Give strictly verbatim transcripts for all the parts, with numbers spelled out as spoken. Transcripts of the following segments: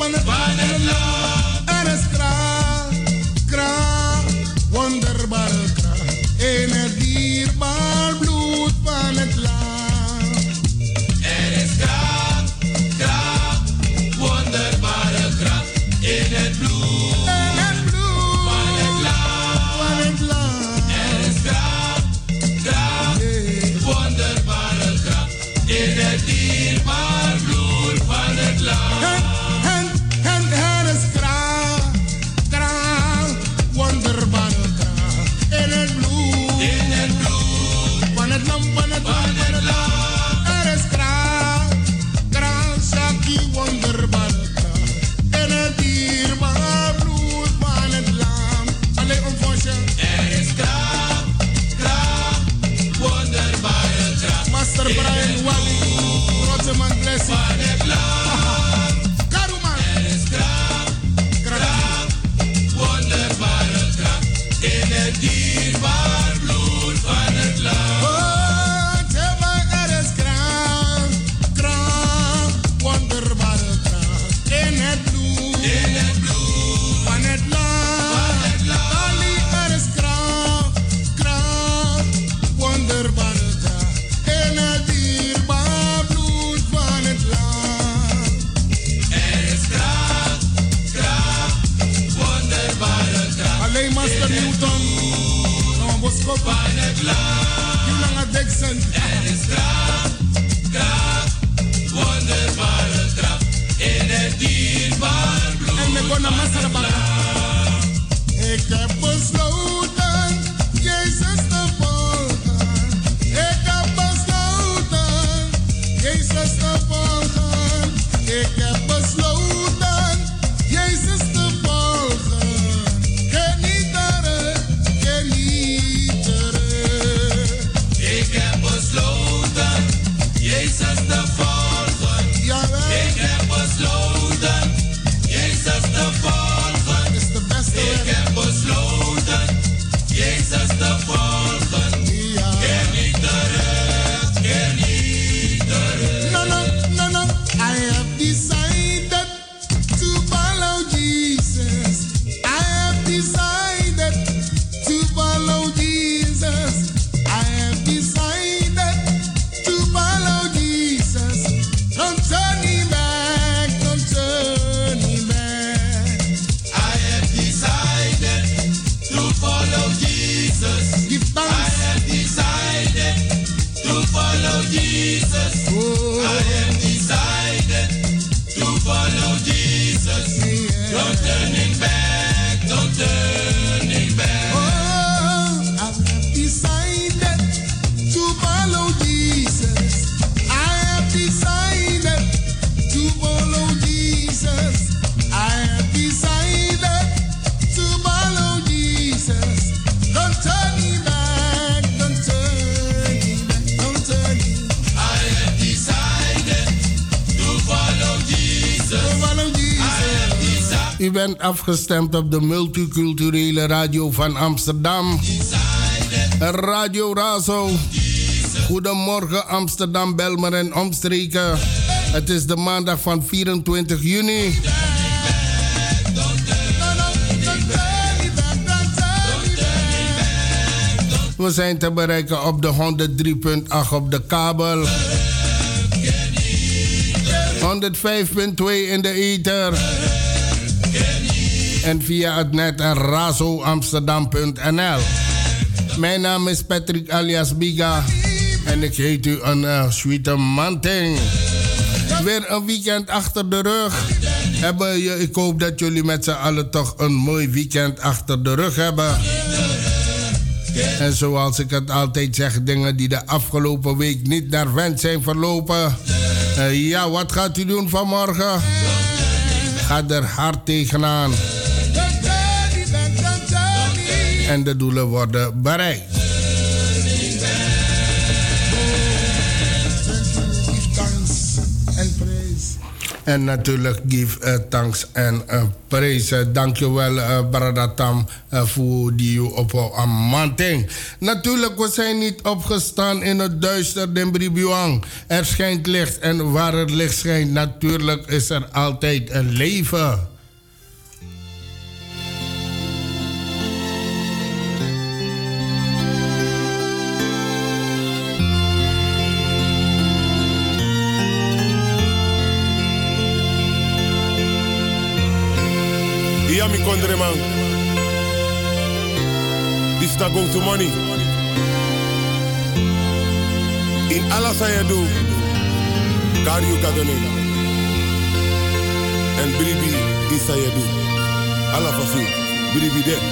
van het land. Er is kracht, kracht, wonderbare kracht in het dierbaar bloed van het land. Er is kracht, kracht, wonderbare kracht in het bloed. In het bloed van het land. Van het land. Er is kracht, kracht, yeah. Wonderbare kracht in het dierbaar bloed van het land. En, en, en er is kracht, kracht, wonderbare kracht in het bloed. In het bloed van het land, van het land, van het land. Er is kracht, kracht, Shaki, wonderbare kracht in het dierbaar bloed van het land. Alleen om voor je. Er is kracht, kracht, wonderbare kracht. Master Brian Wally, Rotterman Blessing. Van het land. Karuman. Er is kracht, kracht, wonderbare kracht in het dierbaar bloed van het land. Oh, Teva, er is kracht, kracht, wonderbare kracht in het bloed. In het bloed van het land. Van het land. Ali, er is kracht, kracht, wonderbare kracht in het dierbaar bloed van het land. Er is kracht, kracht, wonderbare kracht. Alleen Master Newton, no Boskop van het land. Julanga Dixon. Er is kracht, kracht, wonderbare kracht in het dierbaar bloed. En we gaan naar Master Baka. Ik heb besloten Jezus te volgen. Ik heb besloten Jezus te volgen. Ik heb besloten Jezus te volgen. Genieteren, genieteren. Ik heb besloten Jezus te volgen. Jawel. Ik heb besloten Jezus te volgen. Is de beste. Ik heb besloten Jezus te volgen. Ja. Genieteren, genieteren. No, no, no, no. I have decided to follow Jesus. I have decided to follow Jesus. I have decided to follow Jesus. Don't turn me back, don't turn me back. I have decided to follow Jesus. Give thanks. I have decided to follow Jesus. Oh. I have decided to follow Jesus. Yeah. Don't turning back, don't turning back. Oh, I have decided to follow Jesus. I have decided to follow Jesus. I have decided to follow Jesus. Don't turn me back, don't turn me back, don't turn me. I have decided to follow Jesus. To follow Jesus. I have decided. U bent afgestemd op de multiculturele radio van Amsterdam. Radio Razo. Goedemorgen Amsterdam, Belmer en omstreken. Het is de maandag van vierentwintig juni. We zijn te bereiken op de honderd drie komma acht op de kabel. honderdvijf komma twee in de ether. En via het net razo amsterdam punt n l. Mijn naam is Patrick alias Biga. En ik heet u een uh, sweete manting. Weer een weekend achter de rug. Hebben je, ik hoop dat jullie met z'n allen toch een mooi weekend achter de rug hebben. En zoals ik het altijd zeg, dingen die de afgelopen week niet naar wens zijn verlopen. Uh, ja, wat gaat u doen vanmorgen? Ga er hard tegenaan. En de doelen worden bereikt. En natuurlijk geef uh, thanks en uh, prijzen. Dankjewel, uh, Bradatam, uh, voor die op Amanting. Natuurlijk, we zijn niet opgestaan in het duister den Bribuang. Er schijnt licht en waar het licht schijnt, natuurlijk is er altijd een leven. Yami kondre man. This not go to money. In alles wat je doet, kan je kadone. En bribi is wat je doet. Alla fasi, bribi de.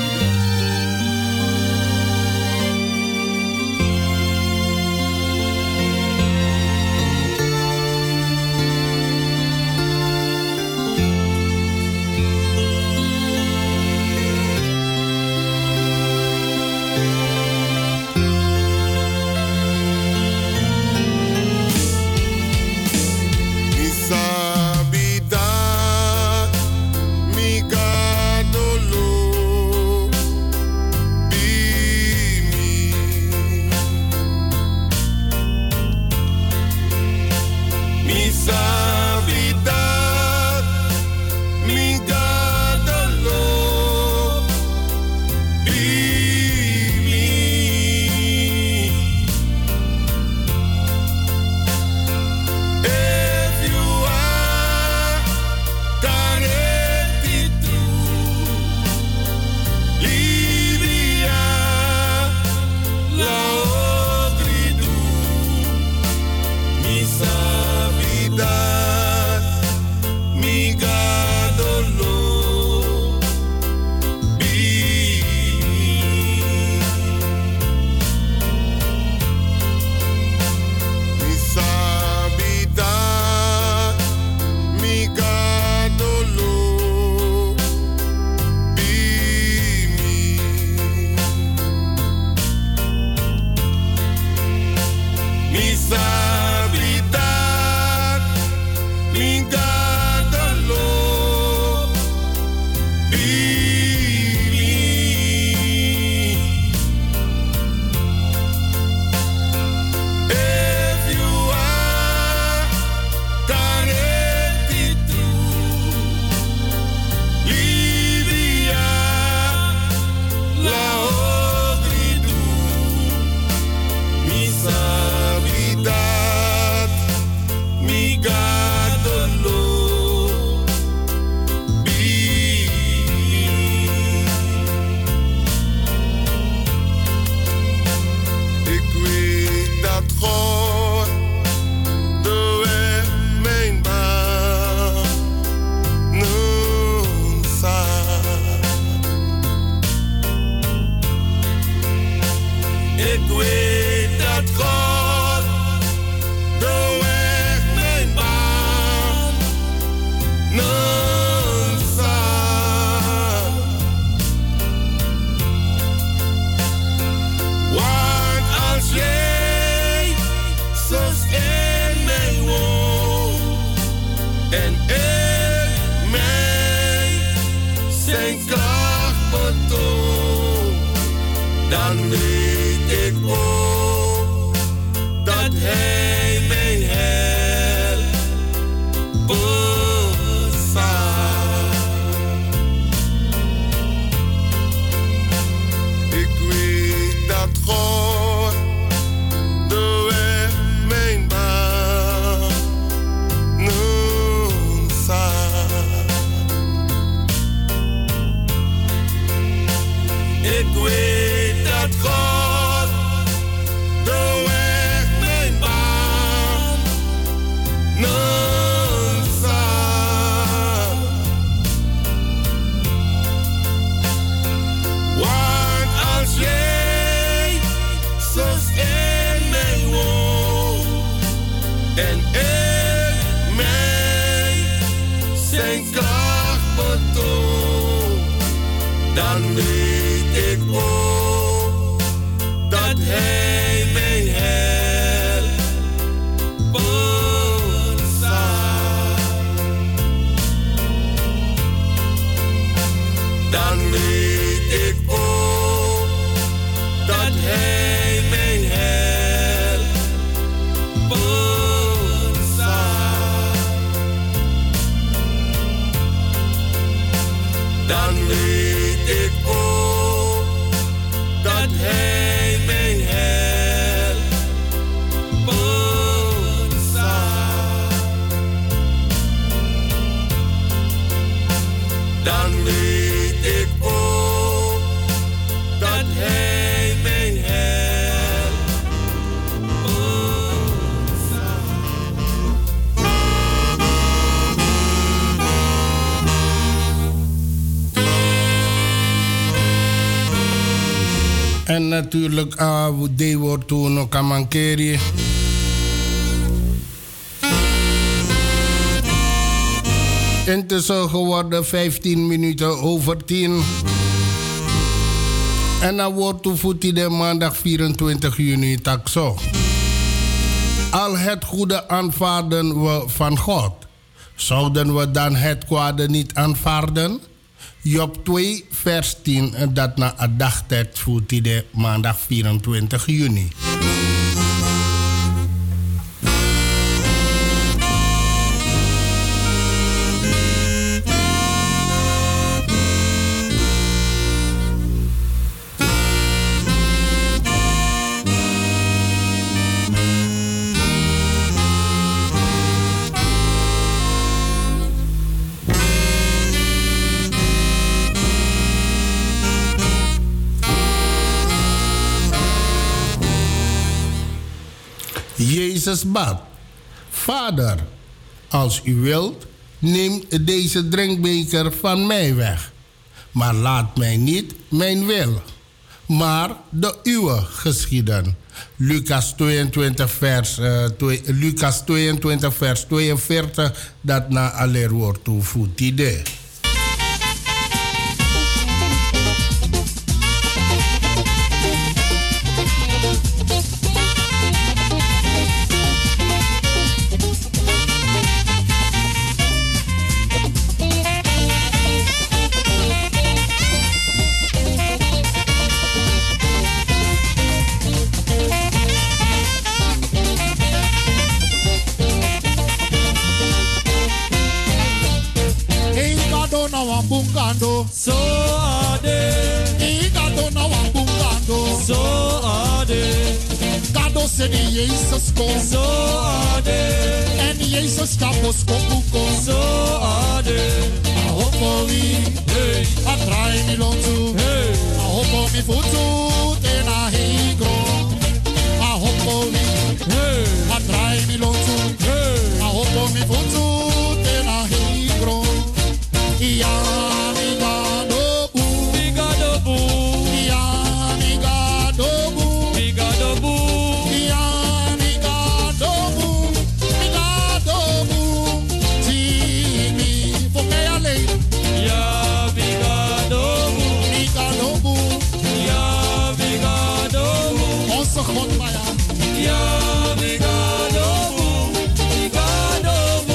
weet ik ook dat hij mij helpen zal. Dan weet ik ook dat hij mij helpen zal. Dan weet ik ook dat hij mij helpen zal. En natuurlijk, uh, die wordt toen ook aan mankeren. Intussen geworden vijftien minuten over tien. En dan wordt toevoegd de maandag vierentwintig juni takso. Al het goede aanvaarden we van God. Zouden we dan het kwade niet aanvaarden? Job twee, vers tien, dat na een dagtijd voert de maandag vierentwintig juni. Jezus bad: Vader, als u wilt, neem deze drinkbeker van mij weg. Maar laat mij niet mijn wil, maar de uwe geschieden. Lucas tweeëntwintig, vers, uh, twee, Lucas tweeëntwintig, vers tweeënveertig, dat na aller woord toevoegt idee. Bungando, so ade. Igado na wa bungando, so ade. Gado se ni Jesus ko, so ade. En Jesus tapos ko buko, so ade. A hopo mi, hey, a try mi lontu, hey, a hopo mi futu te na higro, a hopo mi, hey, a try mi lontu, hey, a hopo mi futu te na higro. Ya mi gado bu, mi gado bu, ya mi gado bu, mi gado bu, ya mi gado bu, mi gado bu. Ti mi foke ale, ya mi gado bu, mi gado bu, ya mi gado bu, onze God maya, ya mi gado bu, mi gado bu,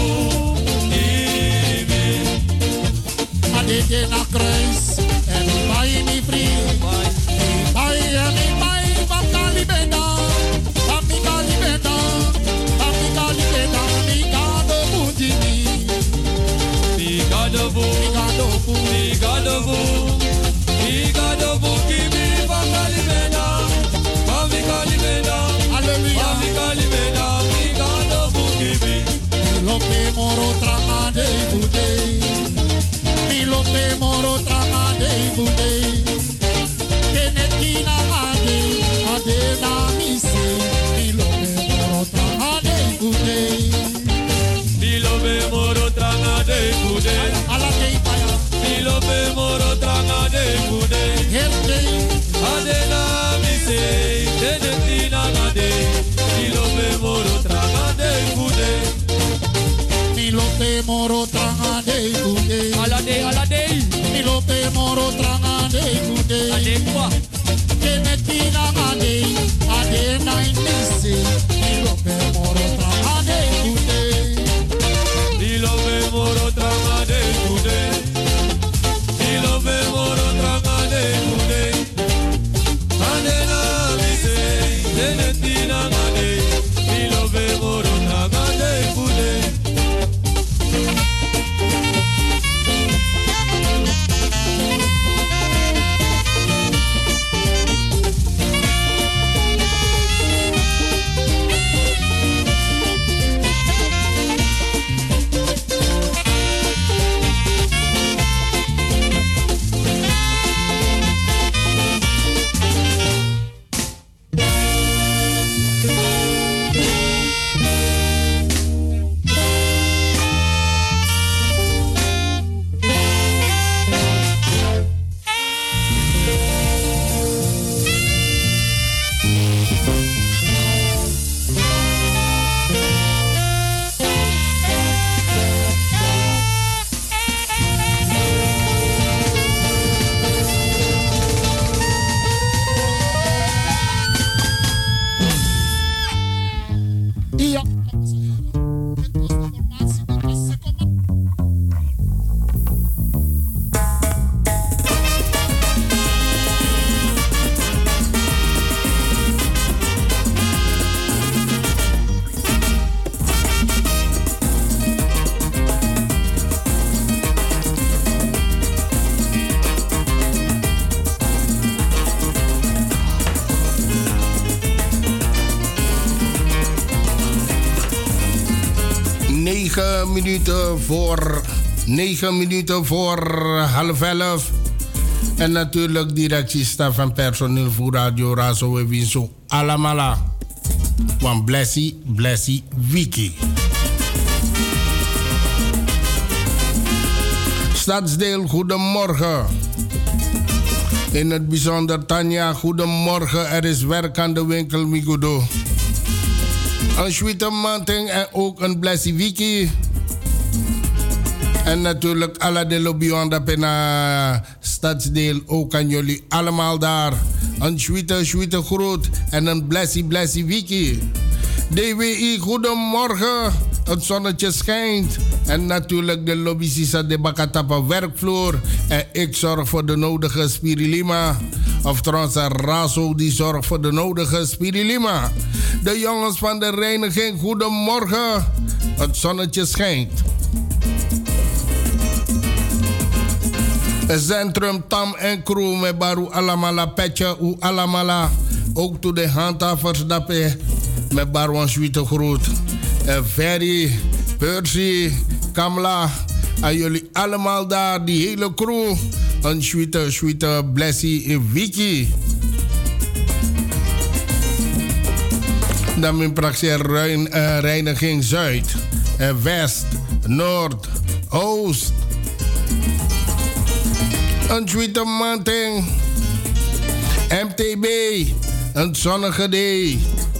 adeke na kruis en mi bai mi free. Bai en mi bai van kalibeda, van mi kalibeda, van mi kalibeda, mi gado bu di mi. mi gado bu, Mi gado bu, mi gado bu, mi gado bu, kimi van kalibeda, van mi kalibeda, Hallelujah. van mi kalibeda, mi gado bu, kimi. Lope moro tramade bude, mi lope moro tramade bude. Kenetina ade, ade na mise, mi lope moro tramade bude. Dilo be moro tranga de kude, Ala kei paya, dilo be moro tranga de kude. herde, Adena mi se, dene tina gade, dilo be moro tranga de kude. mi lope moro tramade bude. Alade, alade, Mi lope moro tramade bude. ade kwa, Kenetina ade, ade na mise, mi lope moro tramade bude. dilo be moro tranga de kude, dilo be moro tranga negen minuten voor... negen minuten voor half elf. En natuurlijk directie, staf en personeel voor Radio Razo en Winso Alamala. Van Blessie, Blessie, Wiki. Stadsdeel, goedemorgen. In het bijzonder Tanja, goedemorgen. Er is werk aan de winkel, Migudo. Een Schwitte Manting en ook een Blessie Wiki. En natuurlijk alle de lobby aan de Pena Stadsdeel. Ook aan jullie allemaal daar. Een Schwitte, Schwitte groet. En een Blessie, Blessie Wiki. D W I, goedemorgen. Het zonnetje schijnt. En natuurlijk de lobby Sisa de Bakatapa werkvloer. En ik zorg voor de nodige Spirilima. Of trouwens, Razo die zorgt voor de nodige Spirilima. De jongens van de reiniging, goedemorgen. Het zonnetje schijnt. Het centrum Tam en Crew met Baru Alamala Petje, U Alamala. Ook toe de handhavers dappen met Baru een Schwitte groet. Ferry, Percy, Kamla, aan jullie allemaal daar, die hele crew. Een Schwitte, Schwitte, Blessie, Wiki. Dan mijn praxis Rein, uh, Reiniging Zuid, uh, West, Noord, Oost. Een Schwitte Manting, M T B, een zonnige day.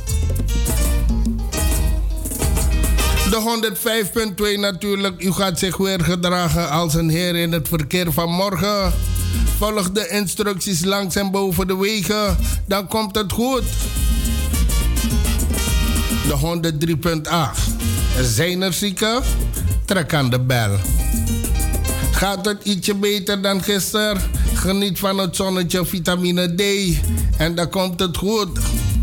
De honderdvijf punt twee natuurlijk. U gaat zich weer gedragen als een heer in het verkeer van morgen. Volg de instructies langs en boven de wegen. Dan komt het goed. De honderddrie punt acht. Zijn er zieken? Trek aan de bel. Gaat het ietsje beter dan gisteren? Geniet van het zonnetje, vitamine D. En dan komt het goed.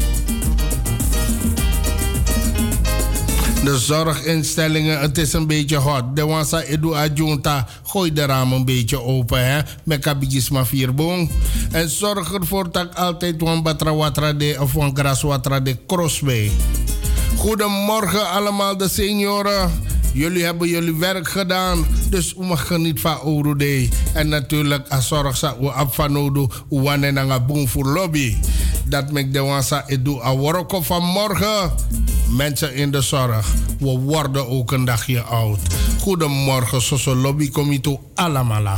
De zorginstellingen, het is een beetje hot. De wansa edu adjunta, gooi de raam een beetje open, hè. Met kabigis maar vier boom. En zorg ervoor dat altijd wan batra watra de of wan gras watra de crossway. Goedemorgen allemaal de senioren. Jullie hebben jullie werk gedaan, dus u mag genieten van Orude. En natuurlijk, als zorg dat we afvanodo, u wanen aan een boom voor lobby. Dat maakt de wansa edu a worko van morgen. Mensen in de zorg, we worden ook een dagje oud. Goedemorgen, Soso Lobby Comité Alamala.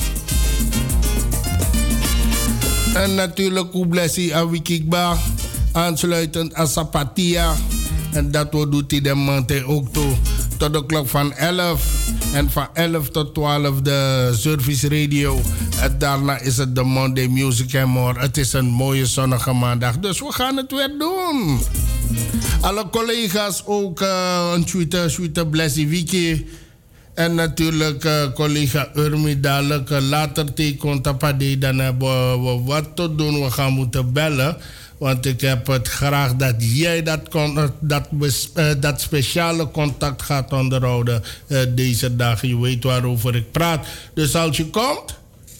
En natuurlijk, hoe blessie aan Wikikba. Aansluitend aan Sapatia. En dat we doet hij de maand ook toe. Tot de klok van elf. En van elf tot twaalf de Service Radio. En daarna is het de Monday Music and More. Het is een mooie zonnige maandag. Dus we gaan het weer doen. Alle collega's ook uh, een tweede, tweede blessie wiki. En natuurlijk uh, collega Urmi dadelijk uh, later tegen Tapade. Dan hebben we wat te doen. We gaan moeten bellen. Want ik heb het graag dat jij dat, dat, uh, dat speciale contact gaat onderhouden uh, deze dag. Je weet waarover ik praat. Dus als je komt,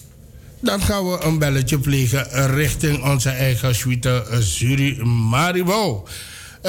dan gaan we een belletje plegen uh, richting onze eigen suite uh, Zuri Maribo. Uh,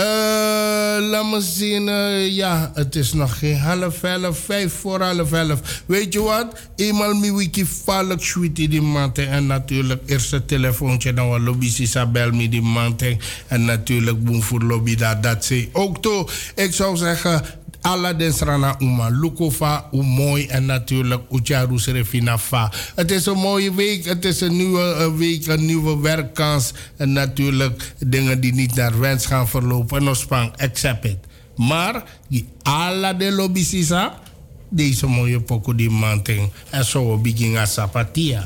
laat me zien. Uh, ja, het is nog geen half elf, vijf voor half elf. Weet je wat? Eenmaal mi wiki valk suite die manting. En natuurlijk eerst het telefoontje. Dan wat lobby Isabel mi die manting. En natuurlijk boem voor lobby dat dat ze ook toe. Ik zou zeggen, alla densrana uma lukova, hoe mooi en natuurlijk ucharu serefina fa. Het is een mooie week, het is een nieuwe week, een nieuwe werkkans. En natuurlijk dingen die niet naar wens gaan verlopen. En spang, accept it. Maar die alla de lobby sisa, deze mooie poko die manting. En zo we beginnen Sapatia.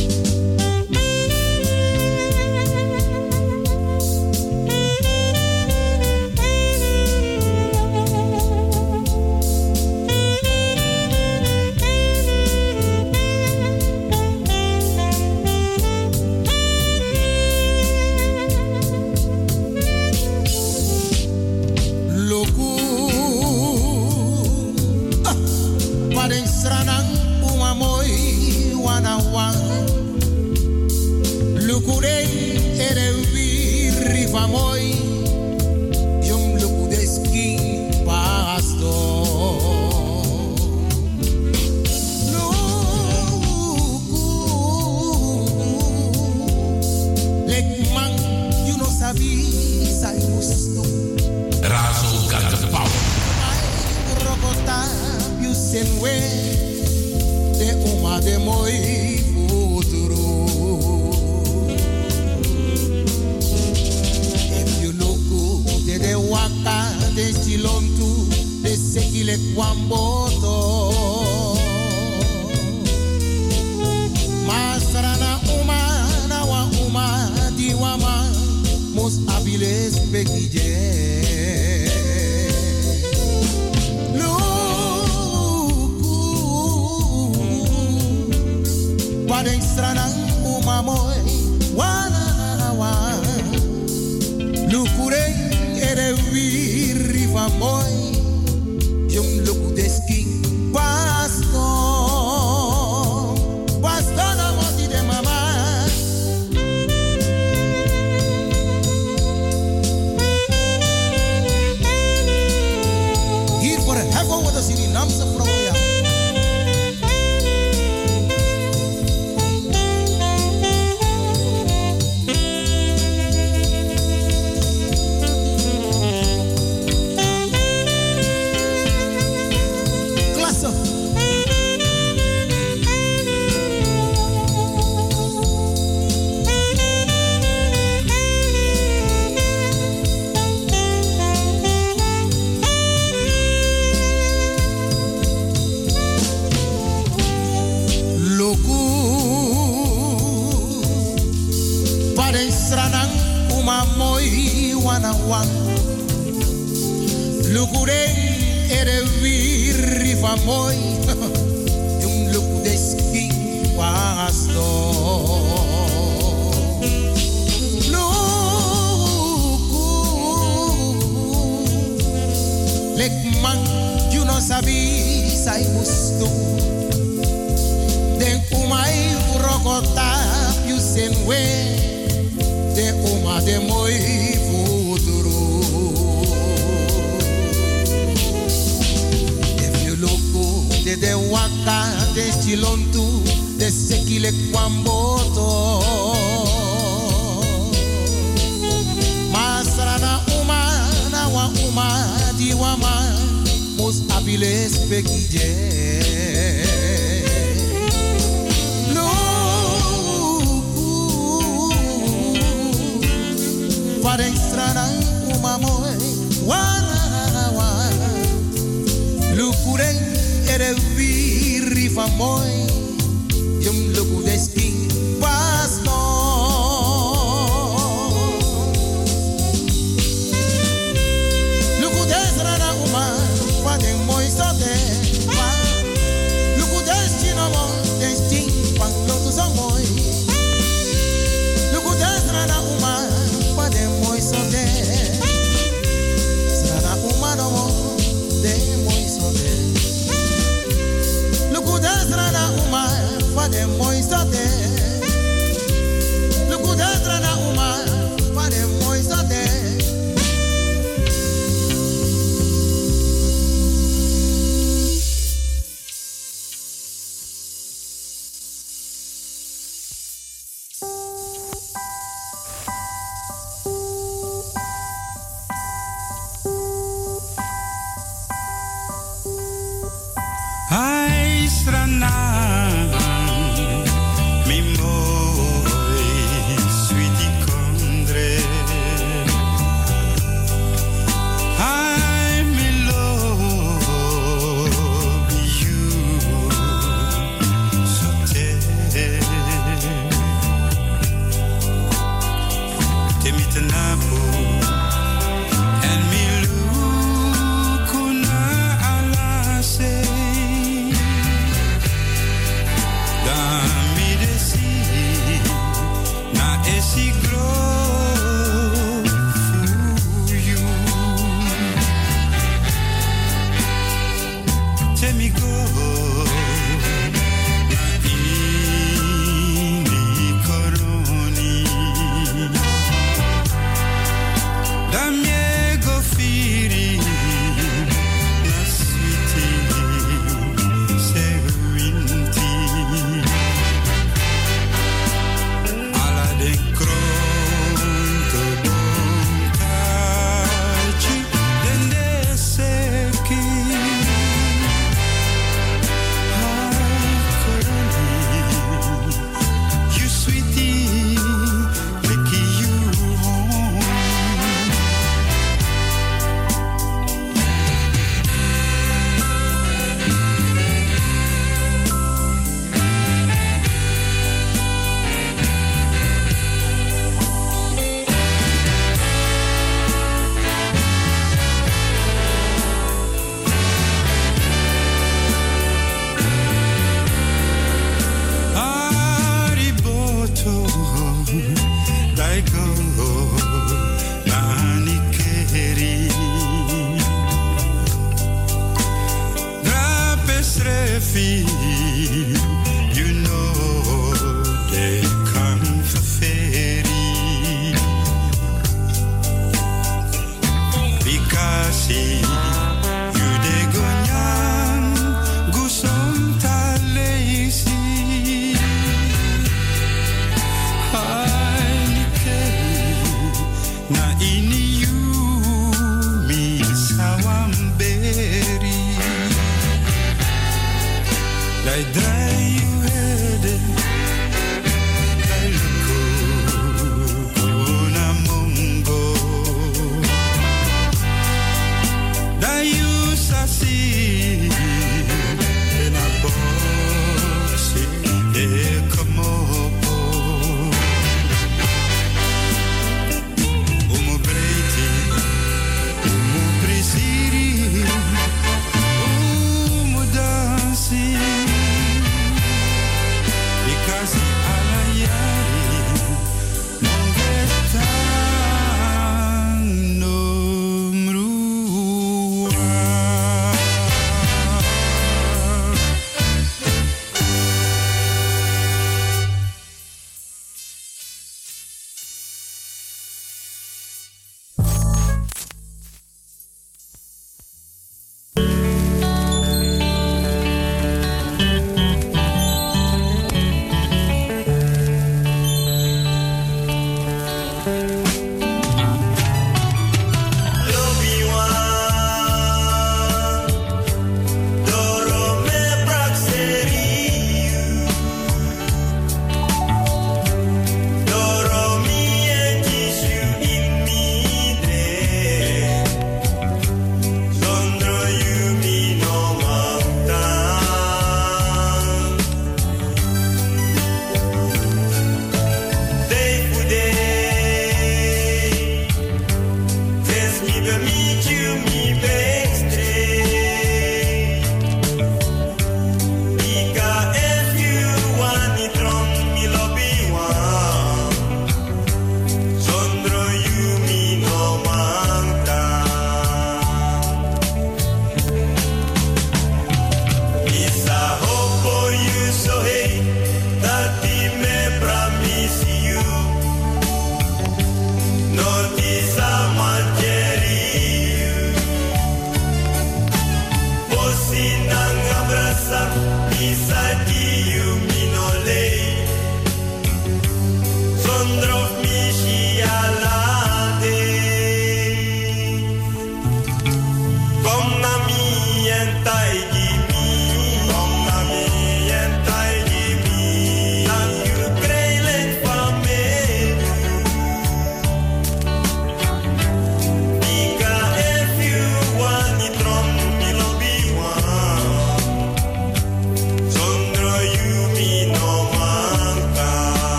Thank moi, jom luku deski pasto. Luku, lek man, you no sabi, sai musto. Razo got the power. Rokota, you send way, de uma de moi futuro. De de waka, de silontu, de sekile kwamboto. Masrana uma, na wa uma, di wama, mos abiles pekije. Luku, wadeng strana uma moy, wana wa. Lukure ere wiri va moi, jom luku deski pasto, pasto na moti de mama. Hier voor het heffen wat de Surinamse vrouw ja. Lukure ere wiri va moi, jom luku deski pasto. Luku, lek man you no sabi sai musto. Den umai rokota you sen we, de uma de moi futuro. De de waka, de chilontu, de sekile kwamboto. Masrana uma, na wa uma, di wama, mos abiles pekije. Luku, varen strana uma moe, wana wa. Lukuren ere wiri va moi, jom luku deski pasto. Luku desrana uma, va den moi sote. Luku destino mo, destin, pan lotu so moi. Luku desrana uma, va den moi sote. Srana uma no mo, de moi sote. Desrana uma, fa de moi sote.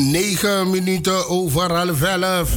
negen minuten over half elf.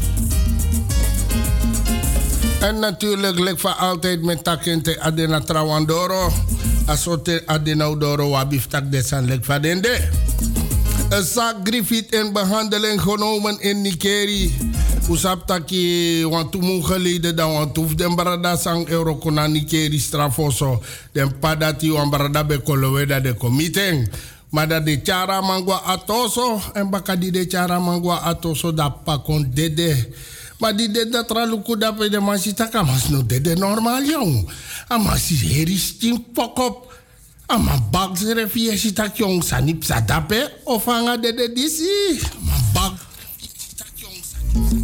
En natuurlijk ligt van altijd met takente adena trawandoro. Asote adena doro wabiftak desan ligt van dende. Een zaak Griffith in behandeling genomen in Nikeri. Usap taki want tumu geleden dan want hoef den barada sang euro kona Nikeri strafoso. Den padati wan barada be koloweda de committee. Maar dat de chara mangwa atoso en bakadi de chara mangwa atoso da pakon dede. Maar die deed dat raluku da pe de masita kamas no dede normal jong. Amasi heri sting pokop. Ama bags refie sitak jong sanip sadape of anga dede disi. Ama bag sitak jong sanip.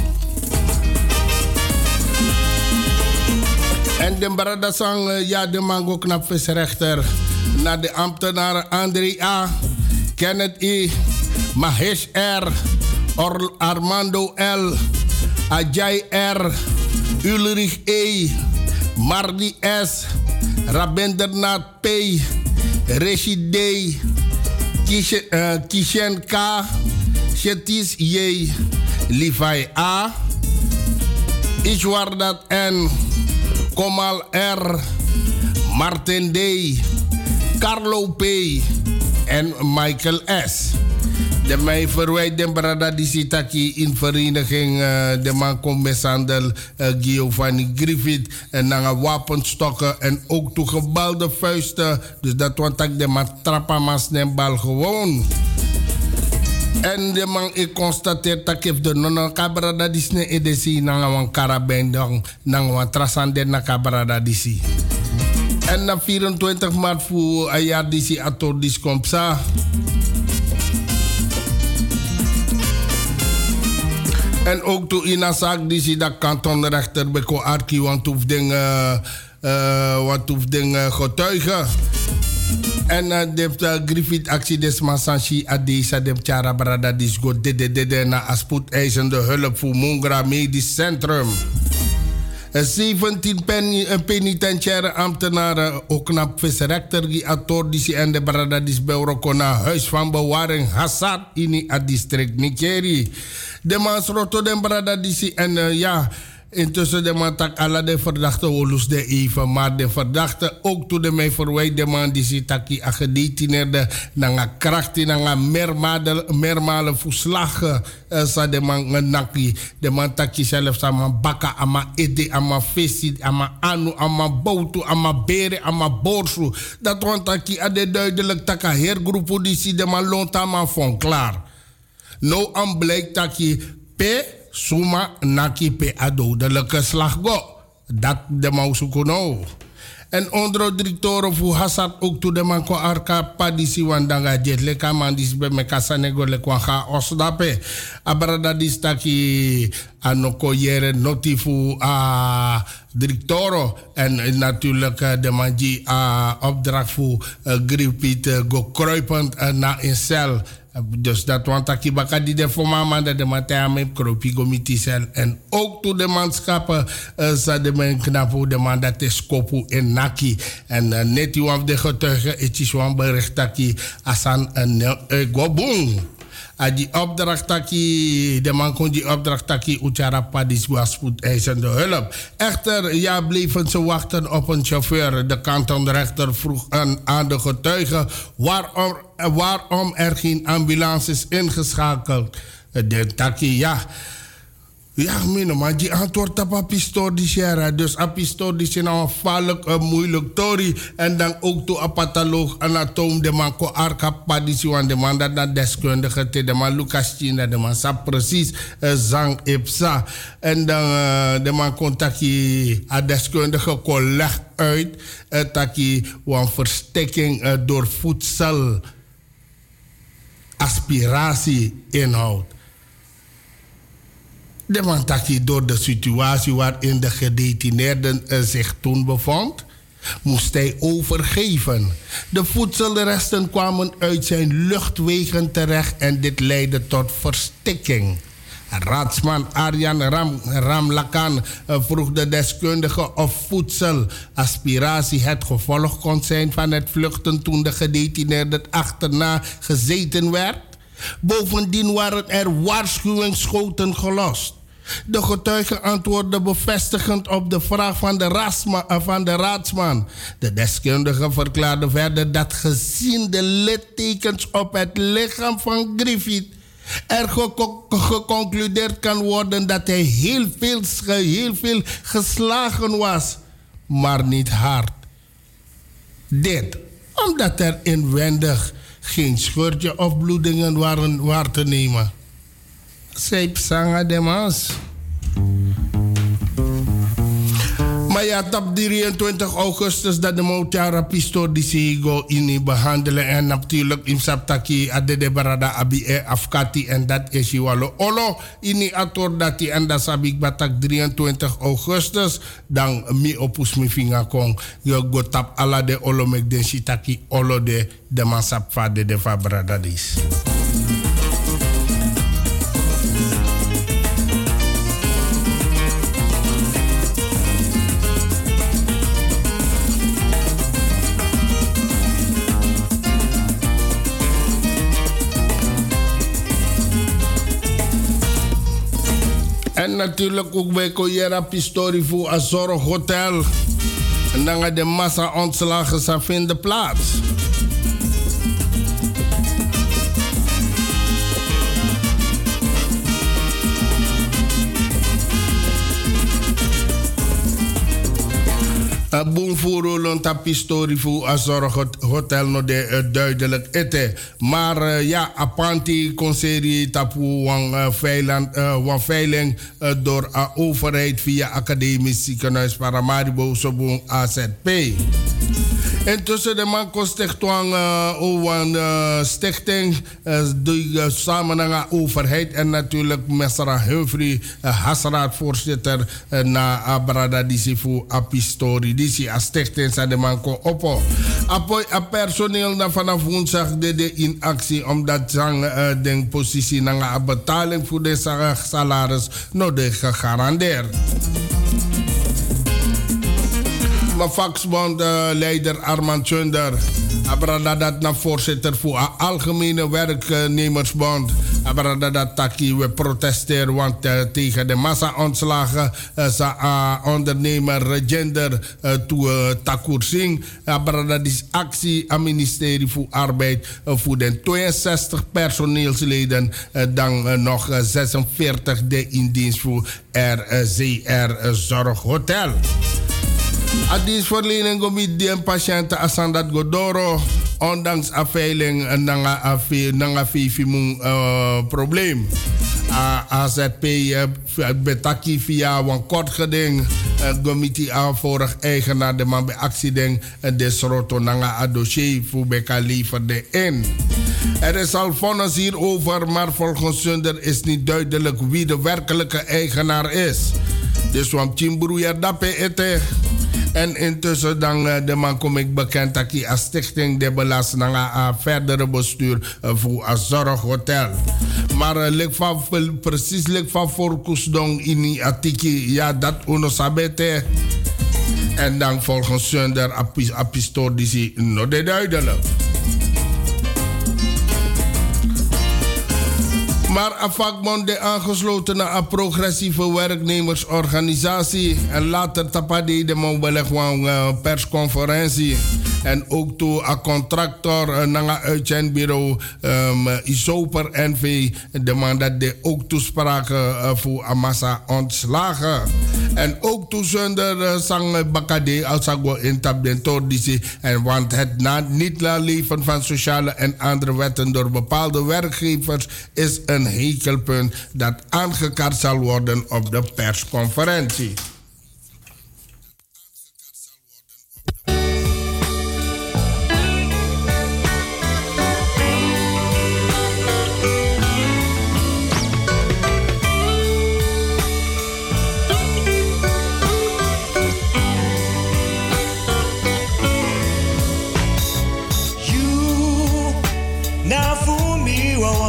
En de barada sang ja de mango knap visrechter. Naar de ambtenaren André A, Kenneth E, Mahesh R, Or Armando L, Ajay R, Ulrich E, Mardi S, Rabendernath P, Rashid D, Kishen, uh, Kishen K, Shetis J, Levi A, Ishwardat N, Komal R, Martin D, Carlo P. en Michael S. De mij verwijt de brada die zit aquí in vereniging uh, de man komt mishandel uh, Giovanni Griffith en dan wapenstokken en ook toegebalde vuisten. Dus dat want ik de man trappa mas den bal gewoon. En de man ik constateer dat ik de non kabrada die sne edesi nanga wan karabijn dan nanga wan trasanden na kabrada die si. En na vierentwintig maart voor een jaar die si ator dis kompsa. En ook toen in een zaak die si dat kantonrechter beko arki want hoef dingen uh, wat hoef dingen getuigen. En uh, de uh, Griffith actie des Masanchi Adesa de Chara Brada Disgo de de de de na spoedeisende hulp voor Mungra Medisch Centrum. zeventien pen, penitentiaire ambtenaren, ook knap visrector die atordisi en de Bradadis Beurokona huis van bewaring Hassad in het district Nikeri. De maas roto de Bradadisi en uh, ja, intussen de man tak alla de verdachte wolus de even, maar de verdachte ook toen de mij verwijt de man die zit taki a gedetineerde nanga krachti nanga meermalen verslagen uh, sa de man naki de man taki zelfs ama baka ama ede ama fesi ama anu ama boutu ama bere ama borsu dat want taki a de duidelijk taka hergroepo die si de man lontama van klaar. No am blijkt taki pe suma naki pe a dodelijke slag go. Dat de mausukuno. En onder directeur voor Hassad ook to de man ko arka padisi wandanga jet leka man dis be me kasanego le kwa ga osdape. Abrada dis taki anoko yere notifu a directeur en natuurlijk de manji a opdracht voor Griffith go kruipend na in cel. Dus dat want ik baka die de voor mama dat de mataya me kropi gomitisel en ook to de manschappen uh, za de men knapu de man dat is kopu en naki en uh, net u af de getuige het is wan bericht taki asan en uh, gobung. A die opdracht taki, de man kon die opdracht taki uchara padis was spoedeisende hulp. Echter, ja, bleven ze wachten op een chauffeur. De kantonrechter vroeg aan, aan de getuigen waarom, waarom er geen ambulance is ingeschakeld. De taki, ja. Ja, mino, maar die antwoord op een pistool die share. Dus een pistool die is nou een vaarlijk, een moeilijk tori. En dan ook toe een patholoog, anatoom, de man ko arka padisi, want de man dat dat deskundige te, de man Lucas China, de man sa precies uh, zang ipsa. En dan uh, de man contactie een deskundige ko leg uit, uh, taki een verstikking uh, door voedsel, aspiratie inhoudt. De man taki door de situatie waarin de gedetineerde uh, zich toen bevond, moest hij overgeven. De voedselresten kwamen uit zijn luchtwegen terecht en dit leidde tot verstikking. Raadsman Arjan Ram, Ramlakan uh, vroeg de deskundige of voedselaspiratie het gevolg kon zijn van het vluchten toen de gedetineerde achterna gezeten werd. Bovendien waren er waarschuwingsschoten gelost. De getuigen antwoordden bevestigend op de vraag van de, rasma, van de raadsman. De deskundige verklaarde verder dat gezien de littekens op het lichaam van Griffith er ge- geconcludeerd kan worden dat hij heel veel, heel veel geslagen was, maar niet hard. Dit omdat er inwendig geen scheurtje of bloedingen waren waar te nemen. Zeep zanga de maas. Maar ja, op drieëntwintig augustus dat de Moutjara Pistor die Sigo in behandelen. En natuurlijk in Saptaki ade de barada abi e afkati. En dat is Iwalo Olo in ator dati. En dat sabik batak drieëntwintig augustus. Dan mi opus mi finga kong. Yo go tap ala de Olo mek den shitaki Olo de de mansapfa de de fabrada dis. En natuurlijk ook bij Koyera Pistori voor Azoro Hotel. En dan gaan de massa ontslagen zijn vinden plaats. Boomvoero lonta pistori voor Azor Hotel no de uh, duidelijk ete. Maar uh, ja, apanti conseri tapu wang uh, veiling, uh, wang veiling uh, door de uh, overheid via Academisch Ziekenhuis Paramaribo Sobong A Z P. Intussen de man kon stichtwang uh, een uh, stichting uh, die uh, samen met de overheid en natuurlijk Messra Humphrey, uh, Hasraad voorzitter uh, na Abrada Disi voor Apistori. Disi a stichting sa de man kon oppo. Apoy a personeel na vanaf woensdag de, de in actie omdat zang uh, de positie na a betaling voor de salaris no de gegarandeerd. Mijn vakbondleider Armand Chunder. Abradadat na voorzitter voor de Algemene Werknemersbond. Abradadat taki we protesteren want uh, tegen de massa-ontslagen uh, sa uh, ondernemer gender uh, toe uh, Takur Singh. Abradadat is actie aan ministerie voor arbeid uh, voor de tweeënzestig personeelsleden uh, dan uh, nog uh, zesenveertig de in dienst voor R Z R Zorghotel. A dienstverlening gomit die patiënten asandat godoro ondanks afveiling nanga afi nanga fifi mung probleem. A Z P betaki via een kort geding gomiti aan vorig eigenaar de man bij accident de sroto nanga a dossier voor beka leverde in. Er is al vonnis hierover, maar volgens Sunder is niet duidelijk wie de werkelijke eigenaar is. Dus wam chimburu dape ete. En intussen dan uh, de man kom ik bekend dat hij als stichting de belast naar uh, verdere bestuur uh, voor een zorghotel. Maar uh, lik van, precies lik van voorkoesdong in die atiki, ja dat uno sabete. En dan volgens Sunder apistor die zie no de duidelijk. Maar een vakbond de aangesloten naar een progressieve werknemersorganisatie. En later tapade de mobile gewoon persconferentie. En ook toe een contractor naar een uitzendbureau um, Isoper N V. De man dat de ook toespraken uh, voor een massa ontslagen. En ook toe zonder uh, sang bakade als ik in tap den tordisi. En want het na, niet naleven van sociale en andere wetten door bepaalde werkgevers is een hekelpunt dat aangekaart zal worden op de persconferentie.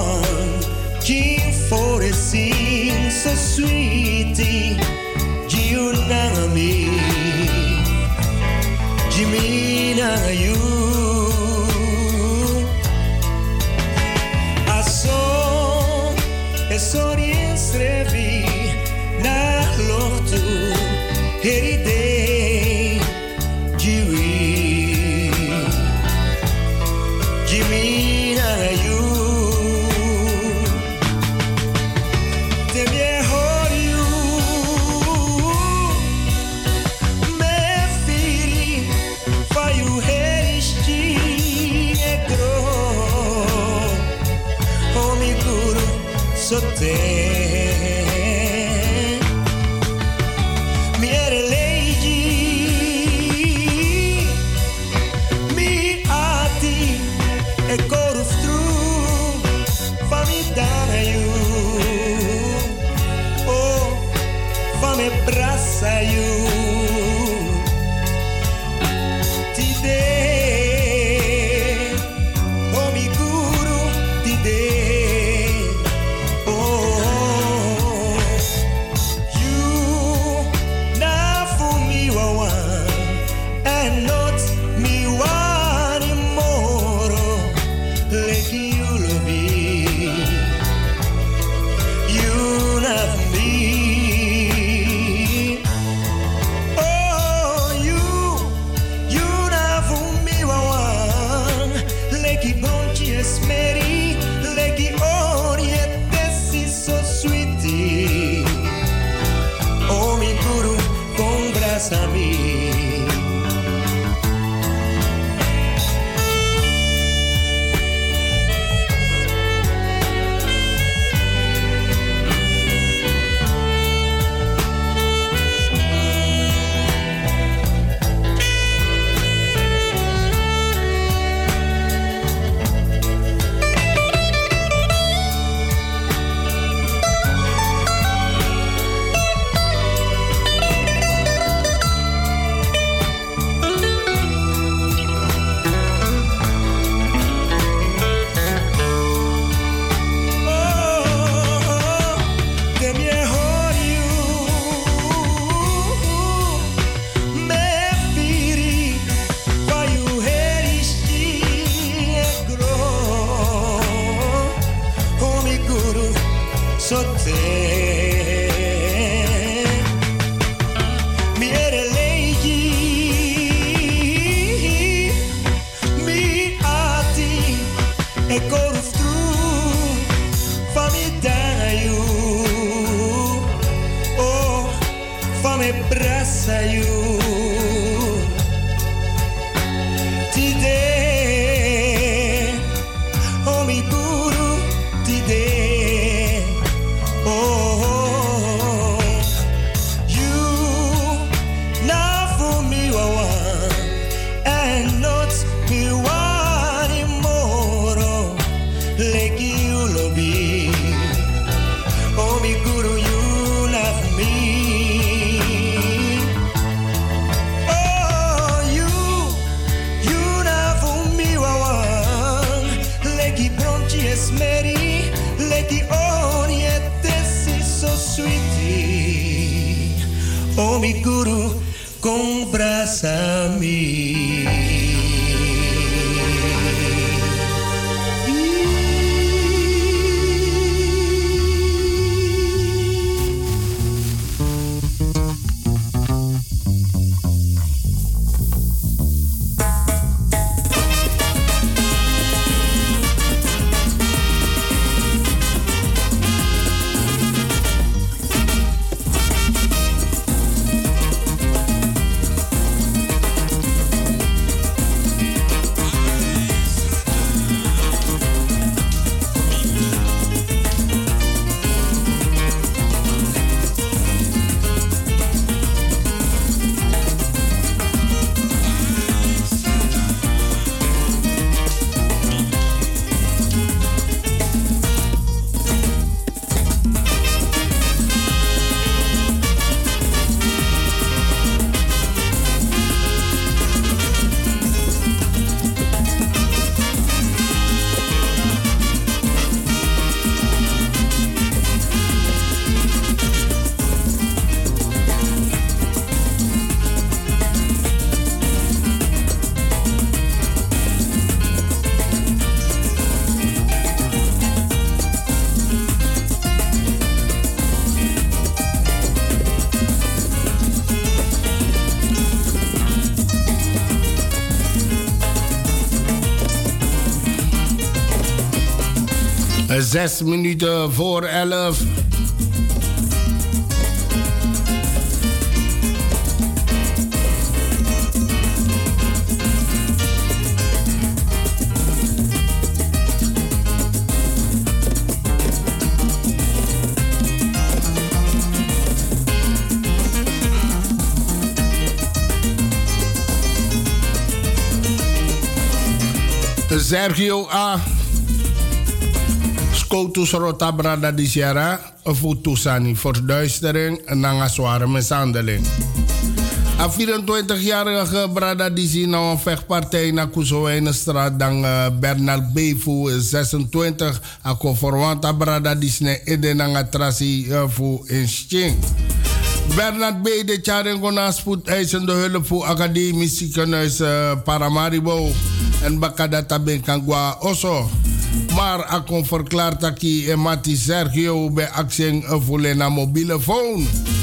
So sweetie, sori esrevi na lotu heride jiwi Jimmy na you temie horiu me firi fa you heristi egro omi guru sote Abraça you ti dei oh mi guru ti dei oh you na for me one and not me one anymore like you love me you love me a mí. Oh mi guru, combraça-me. Zes minuten voor elf. Sergio A. Scotus rota brada di Sierra. Futusani verduistering en een zware mishandeling. Een vierentwintigjarige brada die zien nou een vechtpartij naar Kuzowijnenstraat dan uh, Bernard Befu zesentwintig. Ako verwanta brada die sne ede nanga trasi uh, voor instinct. Bernard B. de Charingona spoedeisende hulp voor academisch ziekenhuis uh, Paramaribo en Bakadata Benkangwa Oso. Maar akon verklaart dat hij Mati Sergio bij actie voor een mobiele phone.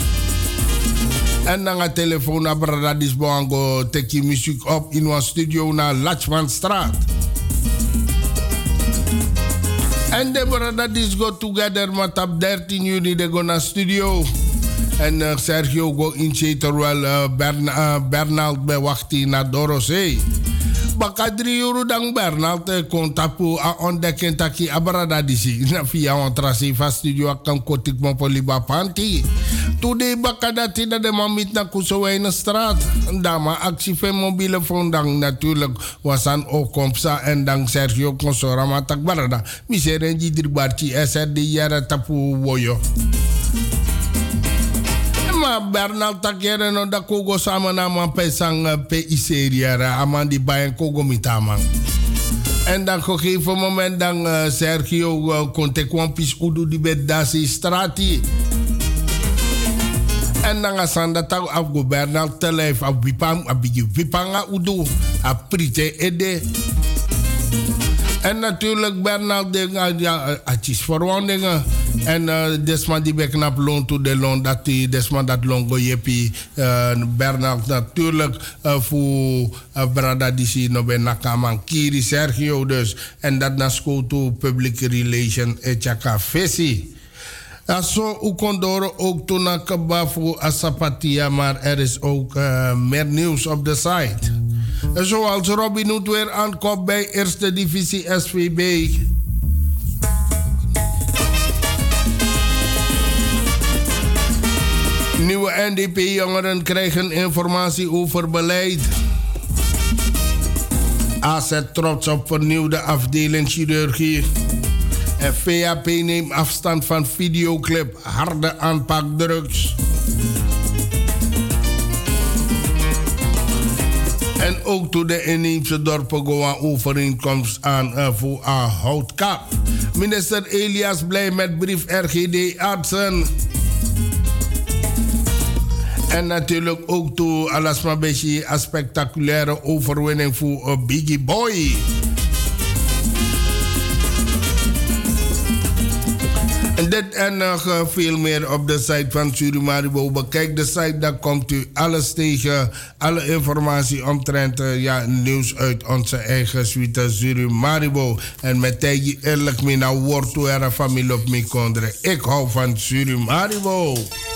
En dan een telefoon naar Bradadis Boango teki muziek op in een studio naar Lachmanstraat. En de Bradadis go together met op dertien juni de go naar studio. En uh, Sergio go in terwijl uh, Bern, uh, Bernald bewachti naar Dorosé. Baka drie euro dan Bernald uh, kon tapu a ontdekken taki abrada disi. Na via on trasi va studio akam kotik mo poliba panti. Today baka dati na de mamit na Kuzowijnenstraat. Dama actie van mobiele phone dan natuurlijk was aan Okomsa en dan Sergio Consora matak barada. Miserenji dirbarchi S R D jaren tapu woyo. Maar Bernal takere no da kogo sama na man pesang P I C-riera aman di bayan kogo mitaman. En dan op een gegeven moment dan uh, Sergio uh, konte kwampis udu di bedasi strati. En dan asanda tau afgo Bernal te lijf af wipam abigi wipanga udu aprite ede. En natuurlijk Bernal dingen ja atjes verwondingen. En uh, desma die beknap loon to de loon dat die desma dat longo jepi uh, Bernard natuurlijk uh, voor uh, brada die si no ben nakaman kiri Sergio dus en dat na school to public relation etjaka fesi. Ja, zo u kon door ook toen naar Kaba voor Asapatia, maar er is ook uh, meer nieuws op de site. En zoals Robin Hood weer aankomt bij Eerste Divisie S V B. Nieuwe N D P-jongeren krijgen informatie over beleid. A Z trots op vernieuwde afdeling chirurgie. En V A P neemt afstand van videoclip harde aanpak drugs. En ook toe de inheemse dorpen gaan overeenkomst aan uh, voor een houtkap. Minister Elias blij met brief R G D-artsen. En natuurlijk ook toe Alasma Beshi een spectaculaire overwinning voor uh, Biggie Boy. En dit en nog uh, veel meer op de site van Surimaribo. Bekijk de site, daar komt u alles tegen. Alle informatie omtrent uh, ja, nieuws uit onze eigen suite Surimaribo. En met tegen eerlijk mee naar woord toe er familie op me kondre. Ik hou van Surimaribo.